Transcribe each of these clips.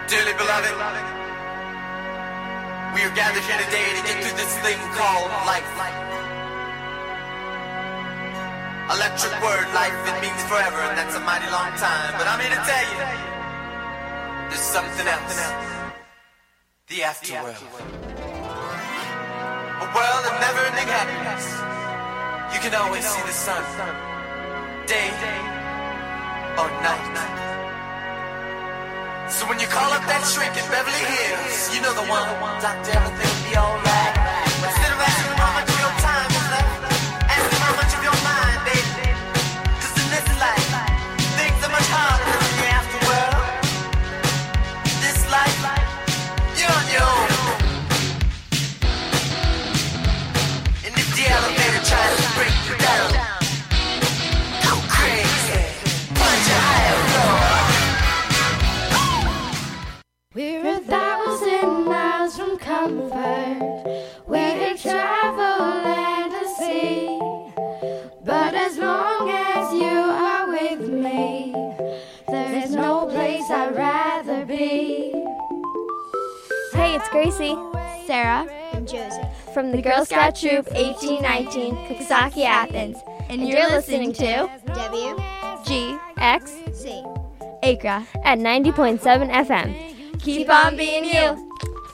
Dearly beloved, we are gathered here today to get through this thing called life. Electric word, life, it means forever, and that's a mighty long time. But I'm here to tell you, there's something else. The afterworld. A world of never-ending happiness. You can always see the sun, day or night. So when you call up that shrink in Beverly Hills, you know the one, doctor, everything will be alright. Instead of asking how much of your time is left, ask him how much of your mind, baby. Cause in this life, things are much harder than in the afterworld. This life, you're on your own. And if the elevator tries to break you down, go crazy, punch a higher floor. We're 1,000 miles from comfort, where to travel and to see. But as long as you are with me, there's no place I'd rather be. Hey, it's Gracie, Sarah, and Josie from the Girl Scout Troop 1819, Coxsackie, Athens. And you're listening to WGXC Acra at 90.7 FM. Keep on being you.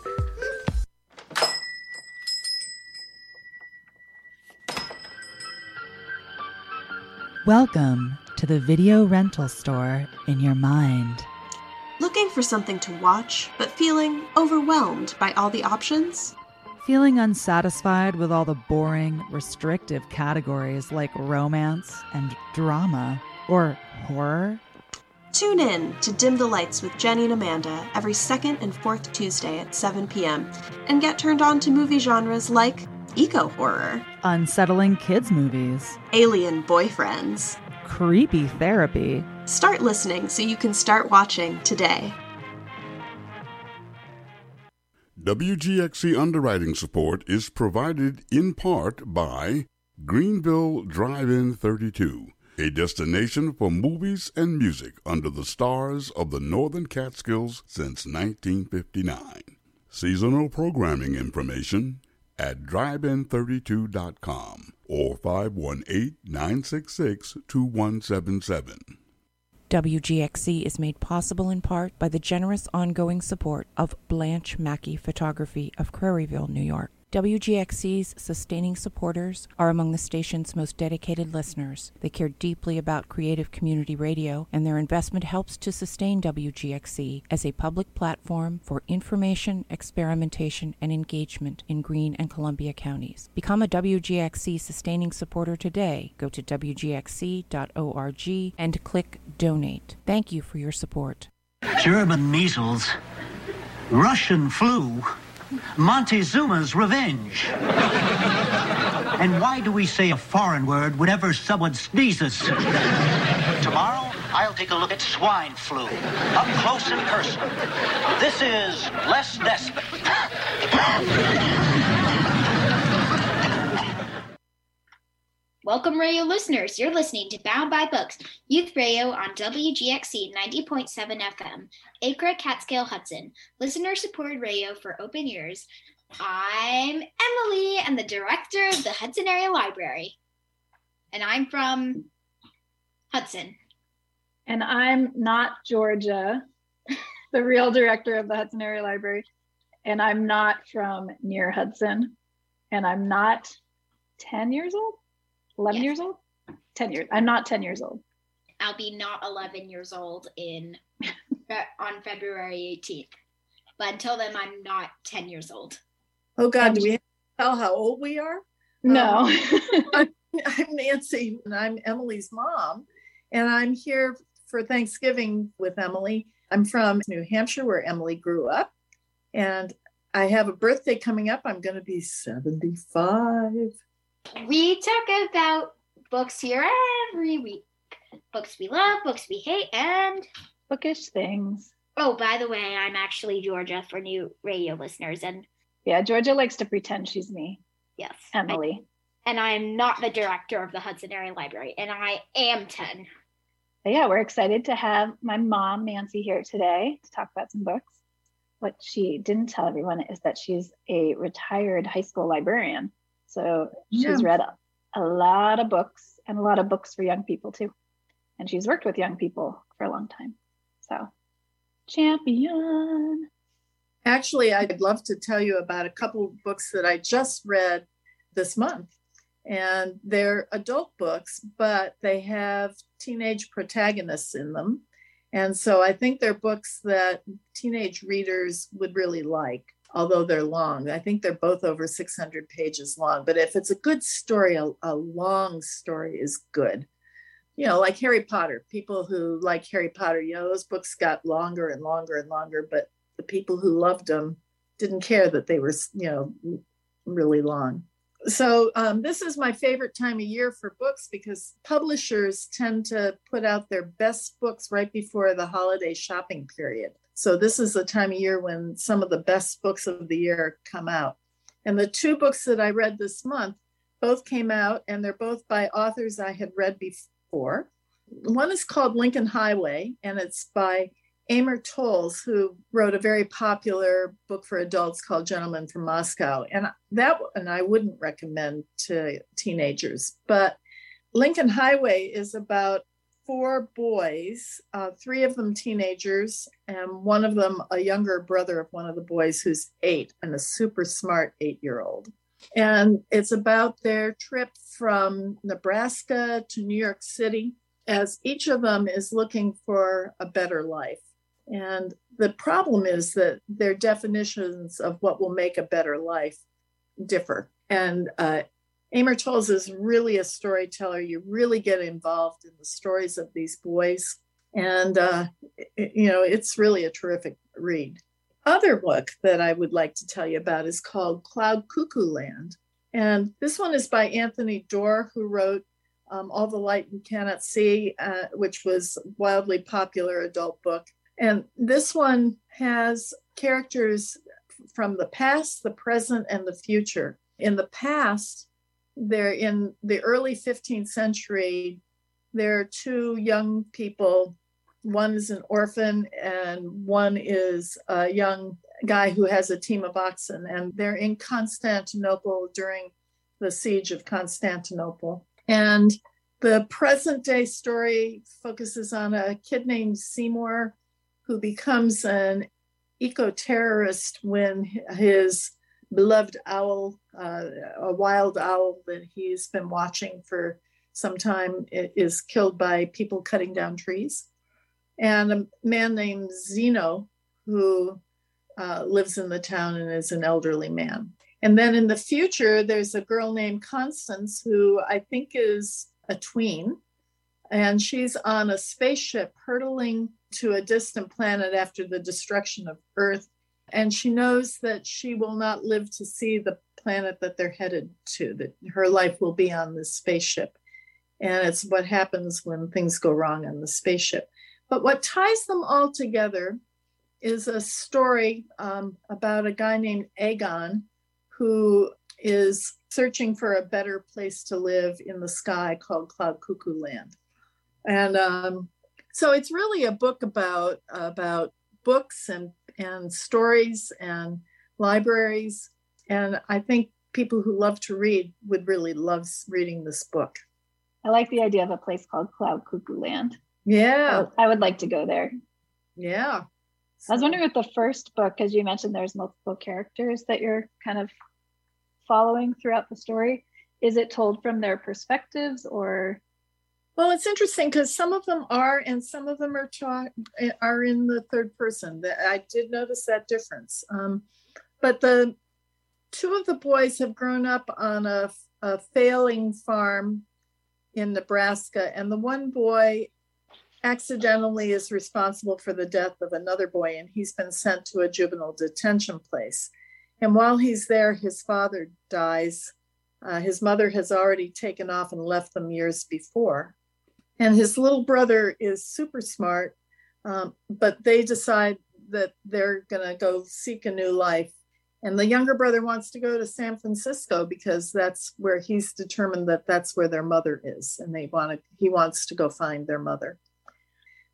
Welcome to the video rental store in your mind. Looking for something to watch, but feeling overwhelmed by all the options? Feeling unsatisfied with all the boring, restrictive categories like romance and drama or horror? Tune in to Dim the Lights with Jenny and Amanda every second and fourth Tuesday at 7 p.m. and get turned on to movie genres like eco-horror, unsettling kids movies, alien boyfriends, creepy therapy. Start listening so you can start watching today. WGXC underwriting support is provided in part by Greenville Drive-In 32. A destination for movies and music under the stars of the Northern Catskills since 1959. Seasonal programming information at drivein32.com or 518-966-2177. WGXC is made possible in part by the generous ongoing support of Blanche Mackey Photography of Craryville, New York. WGXC's sustaining supporters are among the station's most dedicated listeners. They care deeply about creative community radio, and their investment helps to sustain WGXC as a public platform for information, experimentation, and engagement in Greene and Columbia counties. Become a WGXC sustaining supporter today. Go to WGXC.org and click Donate. Thank you for your support. German measles, Russian flu, Montezuma's revenge. And why do we say a foreign word whenever someone sneezes? Tomorrow, I'll take a look at swine flu, up close and personal. This is Les Nesbitt. Welcome, radio listeners. You're listening to Bound by Books, Youth Radio on WGXC 90.7 FM, Acra, Catskill, Hudson. Listener-supported radio for open ears. I'm Emily, and the director of the Hudson Area Library. And I'm from Hudson. And I'm not Georgia, the real director of the Hudson Area Library. And I'm not from near Hudson. And I'm not 10 years old? 11 years old? 10 years. I'm not 10 years old. I'll be not 11 years old on February 18th. But until then, I'm not 10 years old. Oh, God, do we have to tell how old we are? No. I'm Nancy, and I'm Emily's mom. And I'm here for Thanksgiving with Emily. I'm from New Hampshire, where Emily grew up. And I have a birthday coming up. I'm going to be 75. We talk about books here every week. Books we love, books we hate, and bookish things. Oh, by the way, I'm actually Georgia for new radio listeners. And yeah, Georgia likes to pretend she's me. Yes. Emily. And I'm not the director of the Hudson Area Library, and I am 10. But yeah, we're excited to have my mom, Nancy, here today to talk about some books. What she didn't tell everyone is that she's a retired high school librarian. So she's read a lot of books, and a lot of books for young people too. And she's worked with young people for a long time. So, champion. Actually, I'd love to tell you about a couple of books that I just read this month. And they're adult books, but they have teenage protagonists in them. And so I think they're books that teenage readers would really like, although they're long. I think they're both over 600 pages long. But if it's a good story, a long story is good. You know, like Harry Potter. People who like Harry Potter, you know, those books got longer and longer and longer, but the people who loved them didn't care that they were, you know, really long. So this is my favorite time of year for books because publishers tend to put out their best books right before the holiday shopping period. So this is the time of year when some of the best books of the year come out. And the two books that I read this month both came out, and they're both by authors I had read before. One is called Lincoln Highway, and it's by Amor Towles, who wrote a very popular book for adults called Gentleman from Moscow. And that one I wouldn't recommend to teenagers. But Lincoln Highway is about four boys, three of them teenagers, and one of them a younger brother of one of the boys who's 8 and a super smart 8-year-old. And it's about their trip from Nebraska to New York City, as each of them is looking for a better life. And the problem is that their definitions of what will make a better life differ. And Amor Towles is really a storyteller. You really get involved in the stories of these boys. And, you know, it's really a terrific read. Other book that I would like to tell you about is called Cloud Cuckoo Land. And this one is by Anthony Doerr, who wrote All the Light You Cannot See, which was a wildly popular adult book. And this one has characters from the past, the present, and the future. In the past, they're in the early 15th century. There are two young people. One is an orphan, and one is a young guy who has a team of oxen. And they're in Constantinople during the siege of Constantinople. And the present day story focuses on a kid named Seymour, who becomes an eco-terrorist when his beloved owl, a wild owl that he's been watching for some time, is killed by people cutting down trees. And a man named Zeno, who lives in the town and is an elderly man. And then in the future, there's a girl named Constance, who I think is a tween. And she's on a spaceship hurtling to a distant planet after the destruction of Earth. And she knows that she will not live to see the planet that they're headed to, that her life will be on this spaceship. And it's what happens when things go wrong on the spaceship. But what ties them all together is a story about a guy named Aegon, who is searching for a better place to live in the sky called Cloud Cuckoo Land. And so it's really a book about books and stories and libraries. And I think people who love to read would really love reading this book. I like the idea of a place called Cloud Cuckoo Land. Yeah. I would like to go there. Yeah. I was wondering with the first book, because you mentioned there's multiple characters that you're kind of following throughout the story. Is it told from their perspectives or? Well, it's interesting because some of them are, and some of them are in the third person. I did notice that difference. But the two of the boys have grown up on a failing farm in Nebraska, and the one boy accidentally is responsible for the death of another boy, and he's been sent to a juvenile detention place. And while he's there, his father dies. His mother has already taken off and left them years before. And his little brother is super smart, but they decide that they're going to go seek a new life. And the younger brother wants to go to San Francisco because that's where he's determined that that's where their mother is. And he wants to go find their mother.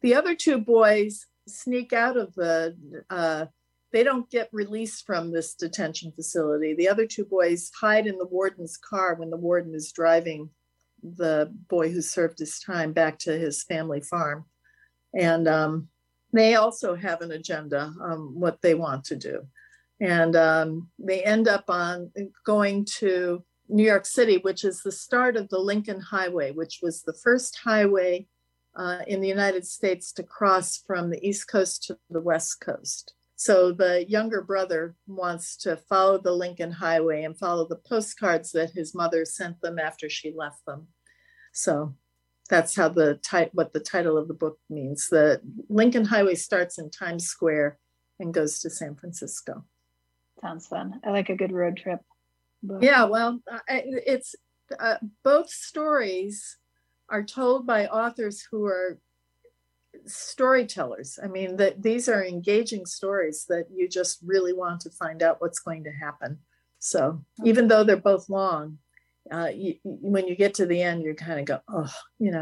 The other two boys sneak out of they don't get released from this detention facility. The other two boys hide in the warden's car when the warden is driving the boy who served his time back to his family farm. And they also have an agenda on what they want to do. And they end up going to New York City, which is the start of the Lincoln Highway, which was the first highway in the United States to cross from the East Coast to the West Coast. So the younger brother wants to follow the Lincoln Highway and follow the postcards that his mother sent them after she left them. So that's how what the title of the book means. The Lincoln Highway starts in Times Square and goes to San Francisco. Sounds fun. I like a good road trip book. Yeah, well, it's both stories are told by authors who are storytellers. I mean, these are engaging stories that you just really want to find out what's going to happen. So even though they're both long, when you get to the end, you kind of go, oh,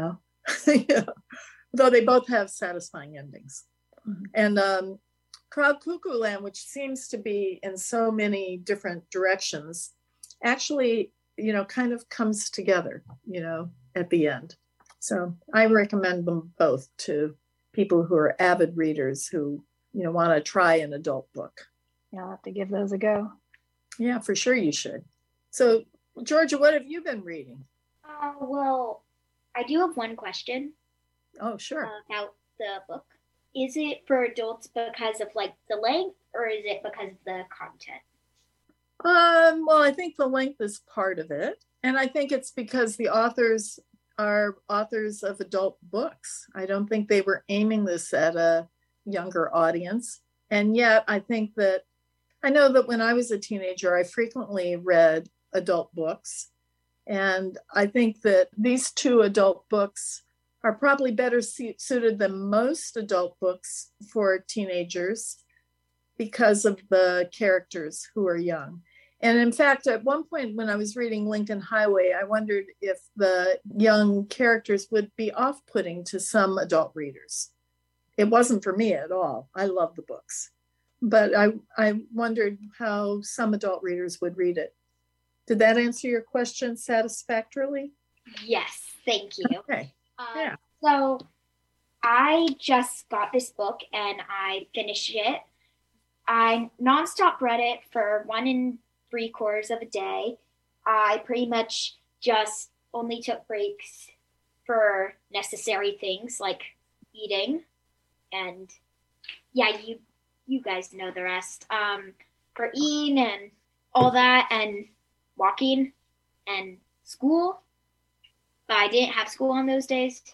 though they both have satisfying endings. Mm-hmm. And Crowd Cuckoo Land, which seems to be in so many different directions, actually, kind of comes together, at the end. So I recommend them both to people who are avid readers who, want to try an adult book. Yeah, I'll have to give those a go. Yeah, for sure you should. So, Georgia, what have you been reading? Well, I do have one question. Oh, sure. About the book. Is it for adults because of the length, or is it because of the content? Well, I think the length is part of it. And I think it's because the authors are authors of adult books. I don't think they were aiming this at a younger audience. And yet I know that when I was a teenager, I frequently read adult books. And I think that these two adult books are probably better suited than most adult books for teenagers because of the characters who are young. And in fact, at one point when I was reading Lincoln Highway, I wondered if the young characters would be off-putting to some adult readers. It wasn't for me at all. I love the books. But I wondered how some adult readers would read it. Did that answer your question satisfactorily? Yes, thank you. Okay. Yeah. So I just got this book and I finished it. I nonstop read it for 1 3/4 of a day. I pretty much just only took breaks for necessary things like eating. And yeah, you guys know the rest. For eating and all that, and walking and school. But I didn't have school on those days.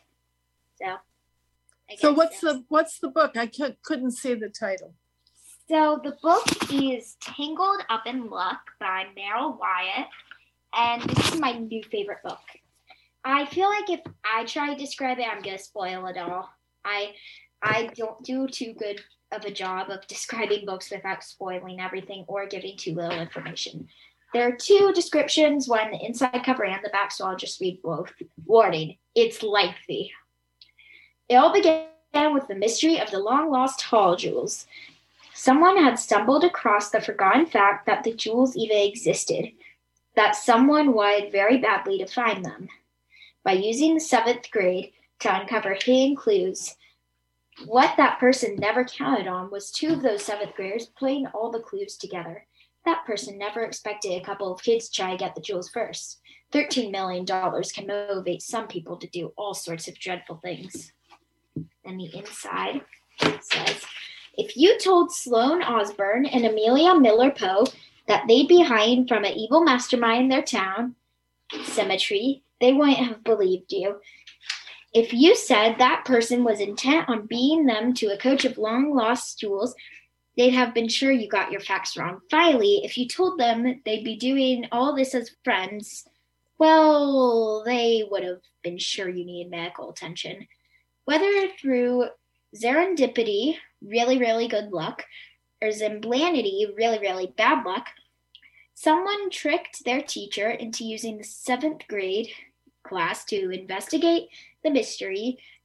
So what's the book? I couldn't see the title. So the book is Tangled Up in Luck by Meryl Wyatt, and this is my new favorite book. I feel like if I try to describe it, I'm going to spoil it all. I don't do too good of a job of describing books without spoiling everything or giving too little information. There are 2 descriptions, one the inside cover and the back, so I'll just read both. Warning, it's lengthy. It all began with the mystery of the long-lost Hall jewels. Someone had stumbled across the forgotten fact that the jewels even existed, that someone wanted very badly to find them. By using the 7th grade to uncover hidden clues, what that person never counted on was 2 of those 7th graders putting all the clues together. That person never expected a couple of kids to try to get the jewels first. $13 million can motivate some people to do all sorts of dreadful things. And the inside says, if you told Sloane Osborne and Amelia Miller Poe that they'd be hiding from an evil mastermind in their town, Cemetery, they wouldn't have believed you. If you said that person was intent on being them to a coach of long-lost jewels, they'd have been sure you got your facts wrong. Finally, if you told them they'd be doing all this as friends, well, they would have been sure you needed medical attention. Whether through serendipity, really, really good luck, or Zemblanity, really, really bad luck, someone tricked their teacher into using the 7th grade class to investigate the mystery,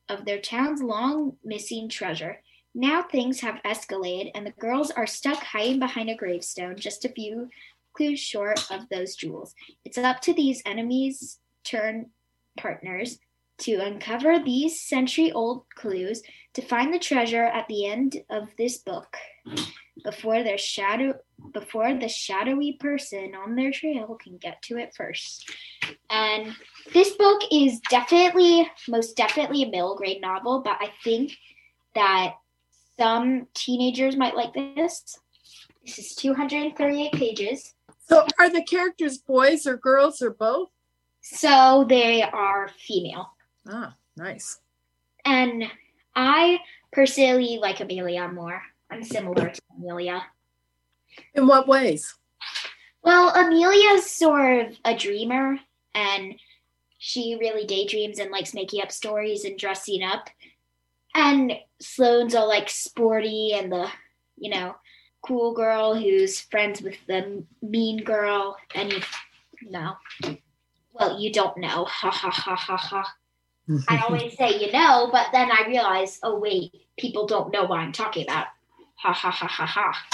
of their town's long missing treasure. Now things have escalated, and the girls are stuck hiding behind a gravestone, just a few clues short of those jewels. It's up to these enemies turned partners to uncover these century-old clues to find the treasure at the end of this book before the shadowy person on their trail can get to it first. And this book is most definitely a middle grade novel, but I think that some teenagers might like this. This is 238 pages. So are the characters boys or girls or both? So they are female. Ah, nice. And I personally like Amelia more. I'm similar to Amelia. In what ways? Well, Amelia's sort of a dreamer, and she really daydreams and likes making up stories and dressing up. And Sloane's all like sporty and the, cool girl who's friends with the mean girl. And you don't know. Ha ha ha ha ha. I always say but then I realize, oh wait, people don't know what I'm talking about. Ha ha ha ha ha.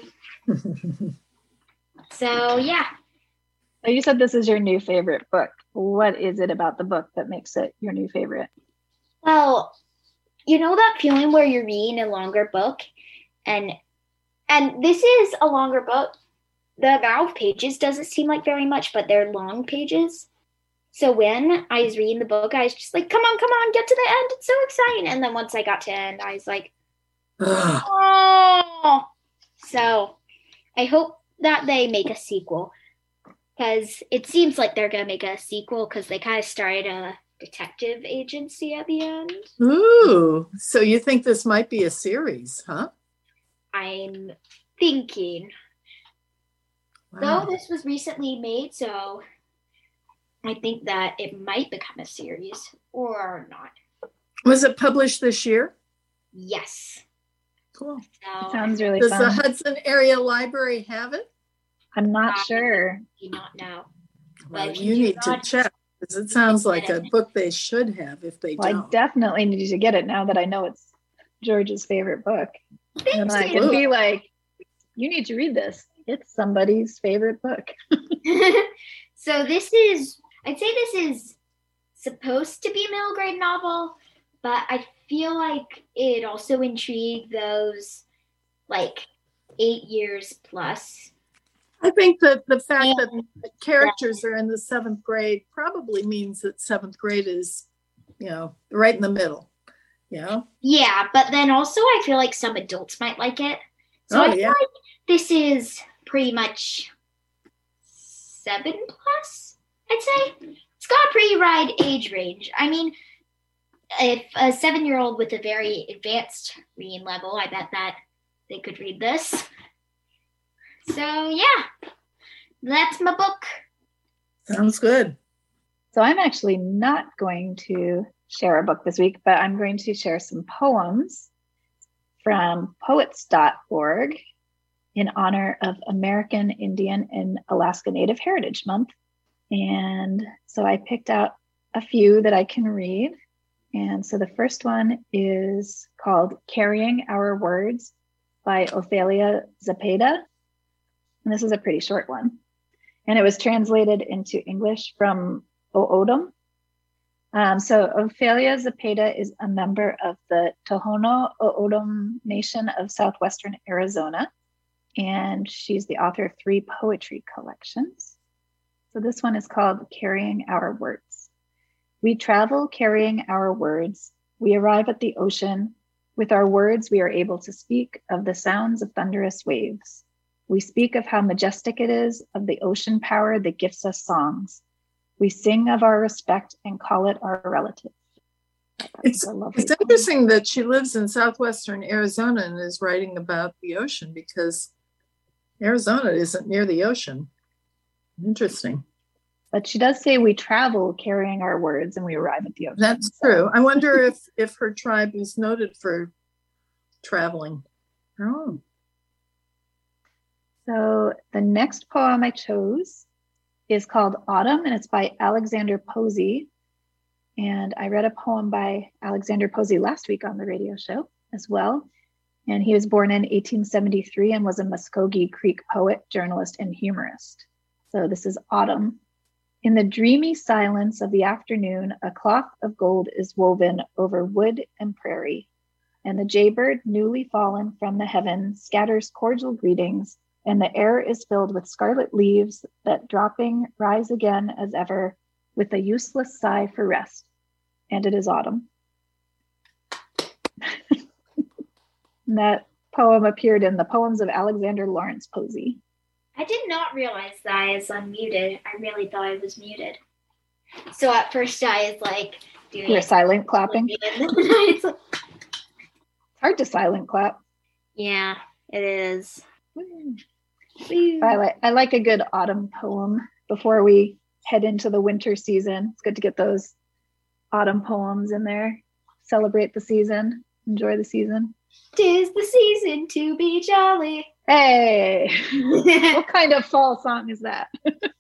So yeah. So you said this is your new favorite book. What is it about the book that makes it your new favorite? Well, you know that feeling where you're reading a longer book, and this is a longer book. The amount of pages doesn't seem like very much, but they're long pages. So when I was reading the book, I was just like, come on, get to the end. It's so exciting. And then once I got to the end, I was like, oh. So I hope that they make a sequel, because it seems like they're going to make a sequel because they kind of started a detective agency at the end. Ooh, so you think this might be a series, huh? I'm thinking. Wow. Though this was recently made, so I think that it might become a series or not. Was it published this year? Yes. Cool. So, Sounds really Does fun. the Hudson Area Library have it? I'm not sure. I do not know. Well, But you need to check, because it sounds like a book they should have if they Well, don't. I definitely need to get it now that I know it's George's favorite book. And I can be like, you need to read this. It's somebody's favorite book. So I'd say this is supposed to be a middle grade novel, but I feel like it also intrigued those 8 years plus. I think that the fact that the characters are in the 7th grade probably means that 7th grade is, right in the middle. Yeah, but then also I feel like some adults might like it. So I feel like this is pretty much 7 plus, I'd say. It's got a pretty wide age range. I mean, if a 7-year-old with a very advanced reading level, I bet that they could read this. So yeah, that's my book. Sounds good. So I'm actually not going to share a book this week, but I'm going to share some poems from poets.org in honor of American Indian and Alaska Native Heritage Month. And so I picked out a few that I can read. And so the first one is called Carrying Our Words by Ophelia Zapata. And this is a pretty short one. And it was translated into English from O'odham. So Ophelia Zapata is a member of the Tohono O'odham Nation of southwestern Arizona. And she's the author of 3 poetry collections. So this one is called Carrying Our Words. We travel carrying our words. We arrive at the ocean. With our words, we are able to speak of the sounds of thunderous waves. We speak of how majestic it is, of the ocean power that gives us songs. We sing of our respect and call it our relative. It's interesting that she lives in southwestern Arizona and is writing about the ocean, because Arizona isn't near the ocean. Interesting. But she does say we travel carrying our words and we arrive at the ocean. That's true. I wonder if her tribe is noted for traveling. Oh. So the next poem I chose is called Autumn, and it's by Alexander Posey. And I read a poem by Alexander Posey last week on the radio show as well. And he was born in 1873 and was a Muskogee Creek poet, journalist, and humorist. So this is Autumn. In the dreamy silence of the afternoon, a cloth of gold is woven over wood and prairie, and the jaybird, newly fallen from the heaven, scatters cordial greetings, and the air is filled with scarlet leaves that, dropping, rise again as ever with a useless sigh for rest. And it is autumn. And that poem appeared in the Poems of Alexander Lawrence Posey. I did not realize that I was unmuted. I really thought I was muted. So at first I was like doing You're silent clapping. It's hard to silent clap. Yeah, it is. I like a good autumn poem before we head into the winter season. It's good to get those autumn poems in there. Celebrate the season. Enjoy the season. 'Tis the season to be jolly. Hey, what kind of fall song is that?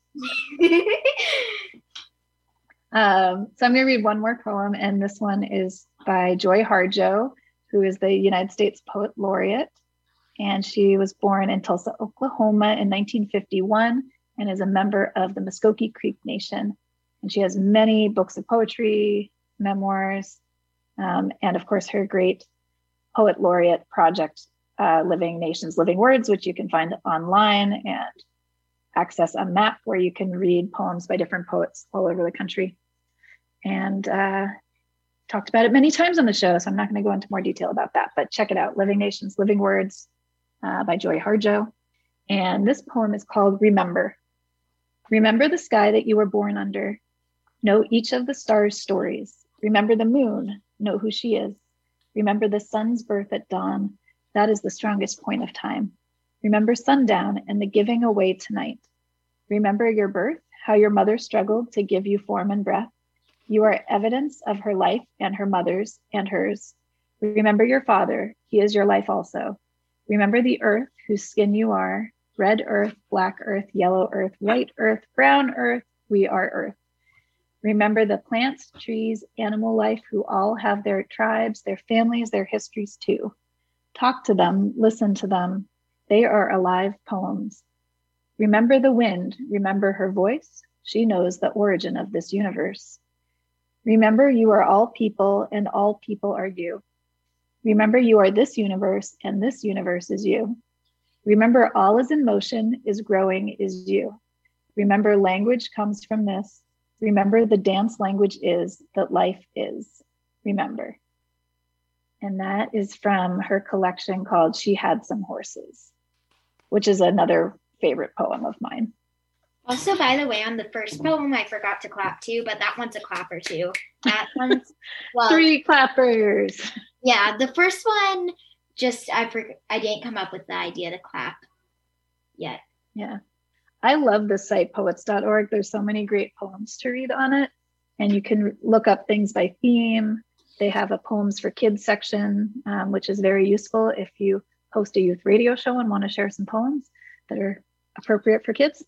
So I'm going to read one more poem, and this one is by Joy Harjo, who is the United States Poet Laureate. And she was born in Tulsa, Oklahoma in 1951 and is a member of the Muskogee Creek Nation. And she has many books of poetry, memoirs, and of course her great Poet Laureate project, Living Nations, Living Words, which you can find online and access a map where you can read poems by different poets all over the country. And talked about it many times on the show, so I'm not going to go into more detail about that, but check it out, Living Nations, Living Words by Joy Harjo. And this poem is called Remember. Remember the sky that you were born under. Know each of the stars' stories. Remember the moon. Know who she is. Remember the sun's birth at dawn. That is the strongest point of time. Remember sundown and the giving away tonight. Remember your birth, how your mother struggled to give you form and breath. You are evidence of her life and her mother's and hers. Remember your father. He is your life also. Remember the earth whose skin you are. Red earth, black earth, yellow earth, white earth, brown earth. We are earth. Remember the plants, trees, animal life who all have their tribes, their families, their histories too. Talk to them, listen to them. They are alive poems. Remember the wind, remember her voice. She knows the origin of this universe. Remember you are all people and all people are you. Remember you are this universe and this universe is you. Remember all is in motion, is growing, is you. Remember language comes from this. Remember the dance language is that life is. Remember. And that is from her collection called She Had Some Horses, which is another favorite poem of mine. Also, by the way, on the first poem, I forgot to clap too, but that one's a clapper too. That one's, well, 3 clappers. Yeah, the first one, I didn't come up with the idea to clap yet. Yeah. I love the site poets.org. There's so many great poems to read on it. And you can look up things by theme. They have a poems for kids section, which is very useful if you host a youth radio show and want to share some poems that are appropriate for kids.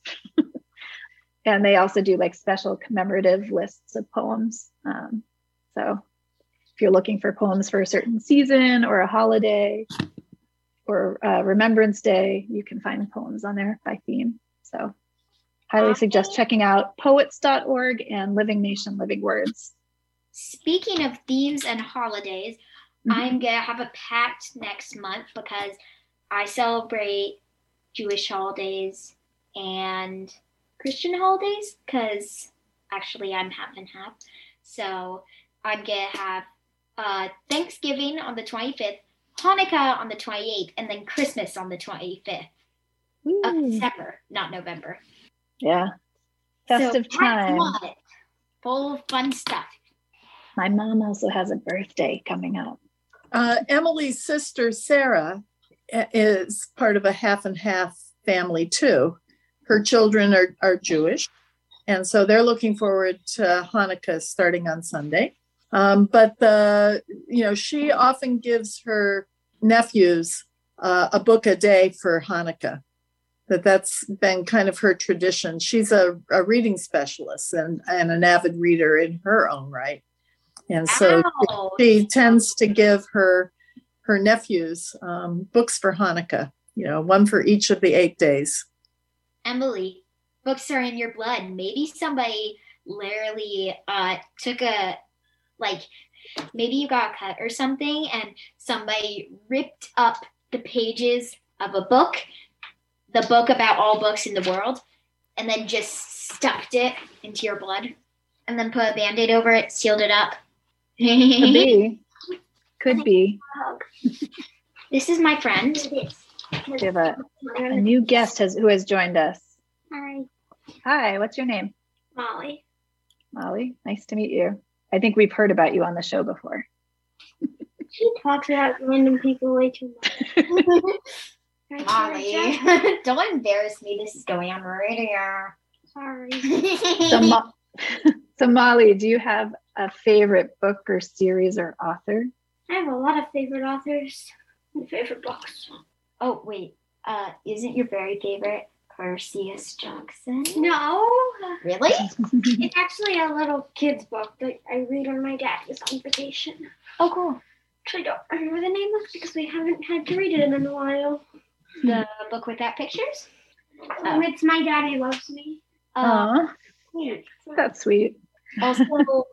And they also do like special commemorative lists of poems. So if you're looking for poems for a certain season or a holiday or Remembrance Day, you can find poems on there by theme. So highly suggest checking out poets.org and Living Nation, Living Words. Speaking of themes and holidays, I'm going to have a pact next month because I celebrate Jewish holidays and Christian holidays because actually I'm half and half. So I'm going to have Thanksgiving on the 25th, Hanukkah on the 28th, and then Christmas on the 25th. Of December, not November. Yeah. Festive time. Full of fun stuff. My mom also has a birthday coming up. Emily's sister, Sarah, is part of a half and half family too. Her children are Jewish. And so they're looking forward to Hanukkah starting on Sunday. But she often gives her nephews a book a day for Hanukkah. That's been kind of her tradition. She's a reading specialist and an avid reader in her own right. And so Wow. she tends to give her nephews books for Hanukkah, one for each of the 8 days. Emily, books are in your blood. Maybe somebody literally maybe you got a cut or something and somebody ripped up the pages of a book, the book about all books in the world, and then just stuffed it into your blood and then put a Band-Aid over it, sealed it up. Could be. This is my friend. We have a new guest who has joined us. Hi, Hi, what's your name? Molly. Molly, nice to meet you. I think we've heard about you on the show before. She talks about random people way too much. Molly, don't embarrass me. This is going on radio. Sorry. So Molly, do you have a favorite book or series or author? I have a lot of favorite authors and favorite books. Oh, wait. Isn't your very favorite Percy Jackson? No. Really? It's actually a little kid's book that I read when my dad is on vacation. Oh, cool. Actually, don't remember the name of it because we haven't had to read it in a while. The book without pictures? It's My Daddy Loves Me. That's sweet. Also,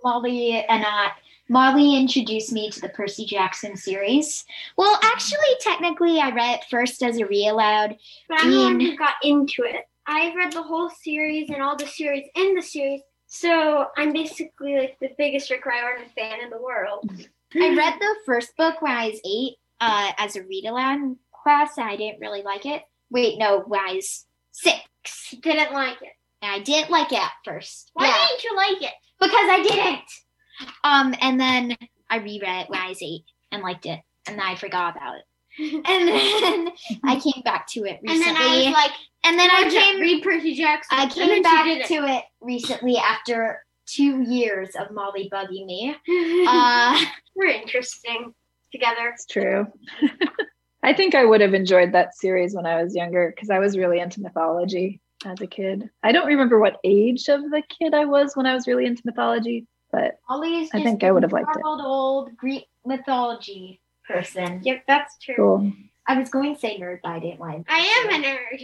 Molly introduced me to the Percy Jackson series. Well, actually, technically, I read it first as a read aloud. But I'm the one who got into it. I've read the whole series and all the series in the series, so I'm basically like the biggest Rick Riordan fan in the world. I read the first book when I was 8 as a read aloud class, and I didn't really like it. Wait, no, when I was 6. Didn't like it. And I didn't like it at first. Why didn't you like it? Because I didn't. And then I reread it when I was 8 and liked it, and then I forgot about it. And then I came back to it recently. And then I was like, read Percy Jackson. I came back to it recently after 2 years of Molly bugging me. We're interesting together. It's true. I think I would have enjoyed that series when I was younger because I was really into mythology as a kid. I don't remember what age of the kid I was when I was really into mythology, but Molly is I think I would have liked it. Old Greek mythology person. Yep, that's true. Cool. I was going to say nerd, but I didn't want to. I am a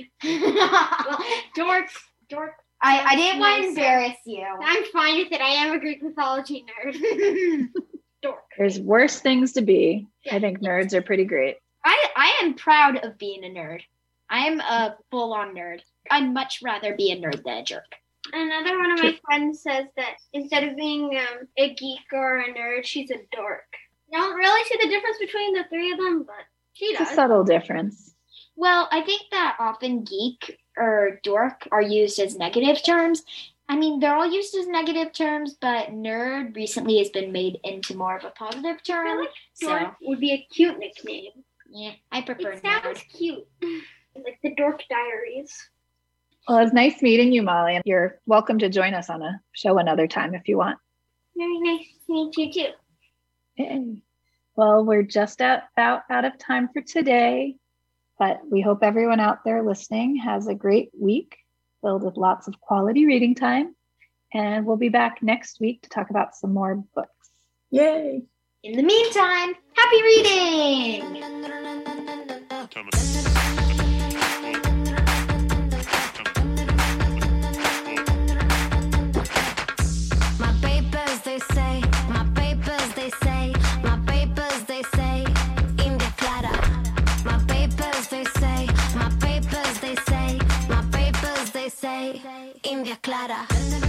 nerd. Dork. I didn't want to embarrass you. I'm fine with it. I am a Greek mythology nerd. Dork. There's worse things to be. I think nerds are pretty great. I am proud of being a nerd. I am a full-on nerd. I'd much rather be a nerd than a jerk. Another one of my friends says that instead of being a geek or a nerd, she's a dork. I don't really see the difference between the three of them, but she does. It's a subtle difference. Well, I think that often geek or dork are used as negative terms. I mean, they're all used as negative terms, but nerd recently has been made into more of a positive term. I like dork would be a cute nickname. Yeah, I prefer it sounds nerd. Cute. Like the Dork Diaries. Well, it's nice meeting you, Molly. You're welcome to join us on a show another time if you want. Very nice to meet you too. Yay. Well, we're just about out of time for today, but we hope everyone out there listening has a great week filled with lots of quality reading time. And we'll be back next week to talk about some more books. Yay! In the meantime, happy reading! My papers, they say, my papers, they say, my papers, they say, India Clara. My papers, they say, my papers, they say, my papers, they say, India Clara.